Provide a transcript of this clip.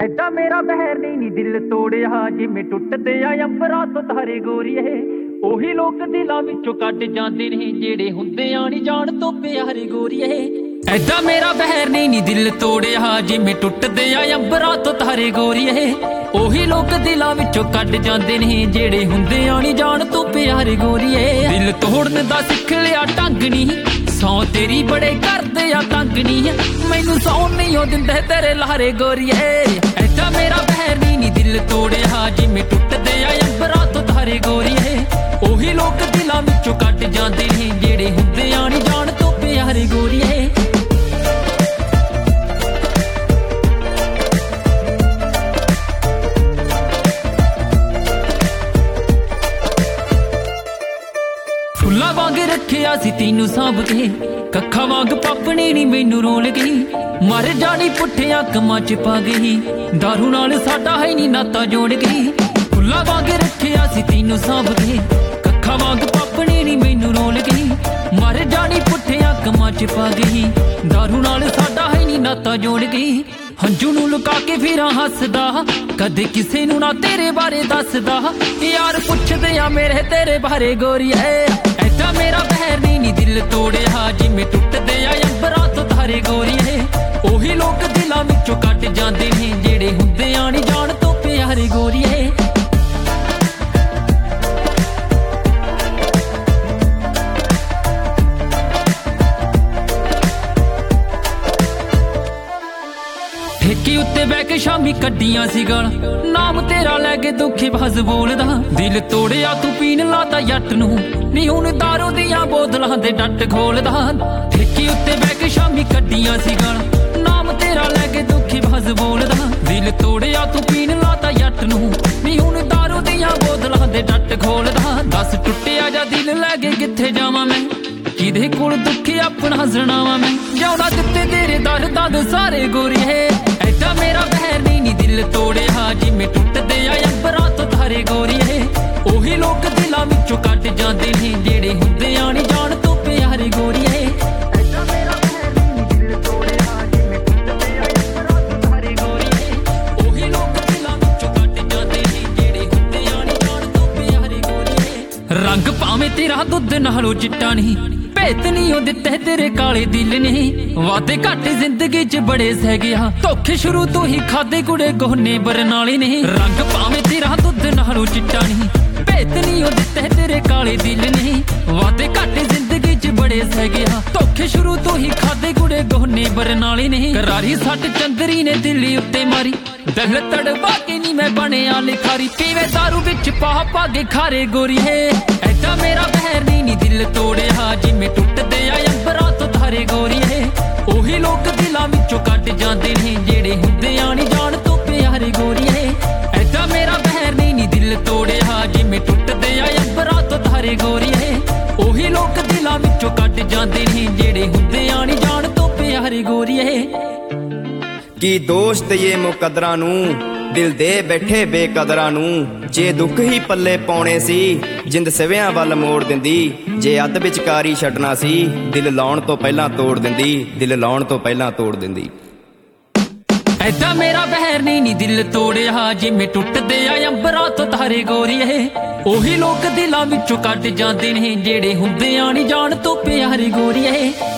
ਐਡਾ ਮੇਰਾ ਬਹਿਰ ਨੀ ਦਿਲ ਤੋੜਿਆ ਜਿਵੇਂ ਟੁੱਟਦੇ ਆ ਅੰਬਰਾਂ ਤੋਂ ਤਾਰੇ ਗੋਰੀਏ। ਉਹੀ ਲੋਕ ਦਿਲਾਂ ਵਿੱਚੋਂ ਕੱਢ ਜਾਂਦੇ ਨੇ ਜਿਹੜੇ ਹੁੰਦੇ ਆ ਨੀ ਜਾਣ ਤੋਂ ਪਿਆਰੇ ਗੋਰੀਏ। ਐਡਾ ਮੇਰਾ ਬਹਿਰ ਨੀ ਦਿਲ ਤੋੜਿਆ ਜਿਵੇਂ ਟੁੱਟਦੇ ਆ ਅੰਬਰਾਂ ਤੋਂ ਤਾਰੇ ਗੋਰੀਏ। ਉਹੀ ਲੋਕ ਦਿਲਾਂ ਵਿੱਚੋਂ ਕੱਢ ਜਾਂਦੇ ਨੇ ਜਿਹੜੇ ਹੁੰਦੇ ਆ ਨੀ ਜਾਣ ਤੋਂ ਪਿਆਰੇ ਗੋਰੀਏ। ਦਿਲ ਤੋੜਨ ਦਾ ਸਿੱਖ ਲਿਆ ਢੰਗ ਨੀ, ਸੌ ਤੇਰੀ ਬੜੇ ਕਰਦੇ ਆ ਤੰਗ ਨੀ, ਮੈਨੂੰ ਸੌਣ ਨਹੀਂ ਉਹ ਦਿੰਦੇ ਤੇਰੇ ਲਾਰੇ ਗੋਰੀਏ। ਐਡਾ ਮੇਰਾ ਬਹਿਰ ਨੀ ਦਿਲ ਤੋੜਿਆ ਜਿਵੇਂ ਟੁੱਟਦੇ ਆ ਅੰਬਰਾਂ ਤੋਂ ਤਾਰੇ ਗੋਰੀਏ। ਉਹੀ ਲੋਕ ਦਿਲਾਂ ਵਿੱਚੋਂ ਕੱਢ ਜਾਂਦੇ ਨੇ ਜਿਹੜੇ ਹੁੰਦੇ ਆ ਨੀ ਜਾਣ ਤੋਂ ਪਿਆਰੇ ਗੋਰੀਏ। ਫੁੱਲਾਂ ਵਾਂਗ ਰੱਖਿਆ ਸੀ ਤੈਨੂੰ ਸਾਂਭ ਕੇ, ਕੱਖਾਂ ਵਾਂਗ ਪਾਪਣੀ ਨੀ ਮੈਨੂੰ ਰੋਲ ਗਈ। ਮਰ ਜਾਣੀ ਪੁੱਠਿਆਂ ਕੰਮਾਂ ਚ ਪਾ ਗਈ, ਦਾਰੂ ਨਾਲ ਸਾਡਾ ਹੈ ਨੀ ਨਾਤਾ ਜੋੜ ਗਈ। ਫੁੱਲਾਂ ਵਾਂਗ ਰੱਖਿਆ ਸੀ ਤੈਨੂੰ ਸਾਂਭ ਕੇ, ਕੱਖਾਂ ਵਾਂਗ ਪਾਪਣੀ ਨੀ ਮੈਨੂੰ ਰੋਲ ਗਈ। ਮਰ ਜਾਣੀ ਪੁੱਠਿਆਂ ਕੰਮਾਂ ਚ ਪਾ ਗਈ, ਦਾਰੂ ਨਾਲ ਸਾਡਾ ਹੈ ਨੀ ਨਾਤਾ ਜੋੜ ਗਈ। ਹੰਝੂ ਨੂੰ ਲੁਕਾ ਕੇ ਫਿਰਾਂ ਹੱਸਦਾ, ਕਦੇ ਕਿਸੇ ਨੂੰ ਨਾ ਤੇਰੇ ਬਾਰੇ ਦੱਸਦਾ। ਯਾਰ ਪੁੱਛਦੇ ਆ ਮੇਰੇ ਤੇਰੇ ਬਾਰੇ ਗੋਰੀਏ। ਐਡਾ ਮੇਰਾ ਬਹਿਰ ਨੀ ਦਿਲ ਤੋੜਿਆ ਜਿਵੇਂ ਟੁੱਟਦੇ ਆ ਅੰਬਰਾਂ ਤੋਂ ਤਾਰੇ ਗੋਰੀਏ। ਉਹੀ ਲੋਕ ਦਿਲਾਂ ਵਿੱਚੋਂ ਕੱਢ ਜਾਂਦੇ ਨੇ ਜਿਹੜੇ ਹੁੰਦੇ ਆ ਨੀ ਜਾਣ ਤੋਂ ਪਿਆਰੇ ਗੋਰੀਏ। ਠੇਕੇ ਉੱਤੇ ਬਹਿ ਕੇ ਸ਼ਾਮੀ ਕੱਢੀਆਂ ਸੀ ਗਾਲਾਂ, ਨਾਮ ਤੇਰਾ ਲੈ ਕੇ ਦੁੱਖੀ ਬਸ ਬੋਲਦਾ। ਦਿਲ ਤੋੜਿਆ ਤੂੰ ਪੀਣ ਲਾਤਾ ਜੱਟ ਨੂੰ, ਨੀ ਹੁਣ ਦਾਰੂ ਦੀਆਂ ਬੋਤਲਾਂ ਦੇ ਡੱਟ ਖੋਲਦਾ। ਠੇਕੇ ਉੱਤੇ ਬਹਿ ਕੇ ਸ਼ਾਮੀ ਕੱਢੀਆਂ ਸੀ ਗਾਲਾਂ, ਨਾਮ ਤੇਰਾ ਲੈ ਕੇ ਦੁੱਖੀ ਬਸ ਬੋਲਦਾ। ਦਿਲ ਤੋੜਿਆ ਤੂੰ ਪੀਣ ਲਾਤਾ ਜੱਟ ਨੂੰ, ਨੀ ਹੁਣ ਦਾਰੂ ਦੀਆਂ ਬੋਤਲਾਂ ਦੇ ਡੱਟ ਖੋਲਦਾ। ਦੱਸ ਟੁੱਟਿਆ ਜਾ ਦਿਲ ਲੈ ਕੇ ਕਿੱਥੇ ਜਾਵਾਂ ਮੈਂ, ਕਿਹਦੇ ਕੋਲ ਦੁੱਖ ਆਪਣਾ ਸੁਣਾਵਾਂ ਮੈਂ। ਜਿਉਣਾ ਦਿੱਤੇ ਤੇਰੇ ਦਰਦਾਂ ਦੇ ਸਾਰੇ ਗੋਰੀਏ। ਐਡਾ ਮੇਰਾ ਬਹਿਰ ਨੀ ਦਿਲ ਤੋੜਿਆ ਜਿਵੇਂ ਟੁੱਟਦੇ ਆ ਅੰਬਰਾਂ ਤੋਂ ਤਾਰੇ ਗੋਰੀਏ। ਉਹੀ ਲੋਕ ਦਿਲਾਂ ਵਿੱਚੋਂ ਕੱਢ ਜਾਂਦੇ ਨੇ ਜਿਹੜੇ ਹੁੰਦੇ ਆ ਨੀ ਜਾਣ ਤੋਂ ਪਿਆਰੇ ਗੋਰੀਏ। ਐਡਾ ਮੇਰਾ ਬਹਿਰ ਨੀ ਦਿਲ ਤੋੜਿਆ ਜਿਵੇਂ ਟੁੱਟਦੇ ਆ ਅੰਬਰਾਂ ਤੋਂ ਤਾਰੇ ਗੋਰੀਏ। ਉਹੀ ਲੋਕ ਦਿਲਾਂ ਵਿੱਚੋਂ ਕੱਢ ਜਾਂਦੇ ਨੇ ਜਿਹੜੇ ਹੁੰਦੇ ਆ ਨੀ ਜਾਣ ਤੋਂ ਪਿਆਰੇ ਗੋਰੀਏ। ਰੰਗ ਭਾਵੇਂ ਤੇਰਾ ਦੁੱਧ ਨਾਲੋਂ ਚਿੱਟਾ ਨਹੀਂ, ਭੇਤ ਨੀ ਉਹ ਦਿੱਤੇ ਤੇਰੇ ਕਾਲੇ ਦਿਲ ਨੇ। ਵਾਦੇ ਘੱਟ ਜ਼ਿੰਦਗੀ ਚ ਬੜੇ ਸਹਿ ਗਿਆ, ਧੋਖੇ ਸ਼ੁਰੂ ਤੋਂ ਹੀ ਖਾਦੇ ਕੁੜੇ ਗੋਹਨੇ ਬਰਨਾਲੇ ਨੇ। ਰੰਗ ਭਾਵੇਂ ਤੇਰਾ ਦੁੱਧ ਨਾਲੋਂ ਚਿੱਟਾ ਨਹੀਂ, ਭੇਤ ਨੀ ਉਹ ਦਿੱਤੇ ਤੇਰੇ ਕਾਲੇ ਦਿਲ ਨੇ। ਵਾਦੇ ਘੱਟ ਜ਼ਿੰਦਗੀ ਚ ਬੜੇ ਸਹਿ ਗਿਆ, ਧੋਖੇ ਸ਼ੁਰੂ ਤੋਂ ਹੀ ਖਾਦੇ ਕੁੜੇ ਗੋਹਨੇ ਬਰਨਾਲੇ ਨੇ। ਕਰਾਰੀ ਸੱਟ ਚੰਦਰੀ ਨੇ ਦਿਲ ਉੱਤੇ ਮਾਰੀ, ਦਿਲ ਤੜਵਾ ਕੇ ਨੀ ਮੈਂ ਬਣਿਆ ਲਿਖਾਰੀ। ਪੀਵੇ ਦਾਰੂ ਵਿੱਚ ਪਾ ਕੇ ਖਾਰੇ ਗੋਰੀਏ। ਐਡਾ ਮੇਰਾ ਬਹਿਰ ਨੀ ਦਿਲ ਤੋੜਿਆ ਜਿਵੇਂ ਟੁੱਟਦੇ ਆ ਅੰਬਰਾਂ ਤੋਂ ਤਾਰੇ ਗੋਰੀਏ। ਉਹੀ ਲੋਕ ਦਿਲਾਂ ਵਿੱਚੋਂ ਕੱਢ ਜਾਂਦੇ ਨੇ ਜਿਹੜੇ ਹੁੰਦੇ ਆ ਨੀ ਜਾਣ ਤੋਂ ਪਿਆਰੇ ਗੋਰੀਏ। ਐਡਾ ਮੇਰਾ ਬਹਿਰ ਨੀ ਦਿਲ ਤੋੜਿਆ ਜਿਵੇਂ ਟੁੱਟਦੇ ਆ ਅੰਬਰਾਂ ਤੋਂ ਤਾਰੇ ਗੋਰੀਏ। ਉਹੀ ਲੋਕ ਦਿਲਾਂ ਵਿੱਚੋਂ ਕੱਢ ਜਾਂਦੇ ਨੇ ਜਿਹੜੇ ਹੁੰਦੇ ਆ ਨੀ ਜਾਣ ਤੋਂ ਪਿਆਰੇ ਗੋਰੀਏ। ਕੀ ਦੋਸ਼ ਦਈਏ ਮੁਕੱਦਰਾਂ ਨੂੰ, ਦਿਲ ਦੇ ਬੈਠੇ ਬੇਕਦਰਾਂ ਨੂੰ। ਜੇ ਦੁੱਖ ਹੀ ਪੱਲੇ ਪਾਉਣੇ ਸੀ, ਜਿੰਦ ਸਿਵਿਆਂ ਵੱਲ ਮੋੜ ਦਿੰਦੀ। ਜੇ ਅੱਧ ਵਿਚਕਾਰੀ ਛੱਡਣਾ ਸੀ, ਦਿਲ ਲਾਉਣ ਤੋਂ ਪਹਿਲਾਂ ਤੋੜ ਦਿੰਦੀ। ਦਿਲ ਲਾਉਣ ਤੋਂ ਪਹਿਲਾਂ ਤੋੜ ਦਿੰਦੀ। ਐਡਾ ਮੇਰਾ ਬਹਿਰ ਨੀ ਦਿਲ ਤੋੜਿਆ ਜਿਵੇਂ ਟੁੱਟਦੇ ਆ ਅੰਬਰਾਂ ਤੋਂ ਤਾਰੇ ਗੋਰੀਏ। ਉਹੀ ਲੋਕ ਦਿਲਾਂ ਵਿੱਚੋਂ ਕੱਢ ਜਾਂਦੇ ਨੇ ਜਿਹੜੇ ਹੁੰਦੇ ਆ ਨੀ ਜਾਣ ਤੋਂ ਪਿਆਰੇ ਗੋਰੀਏ।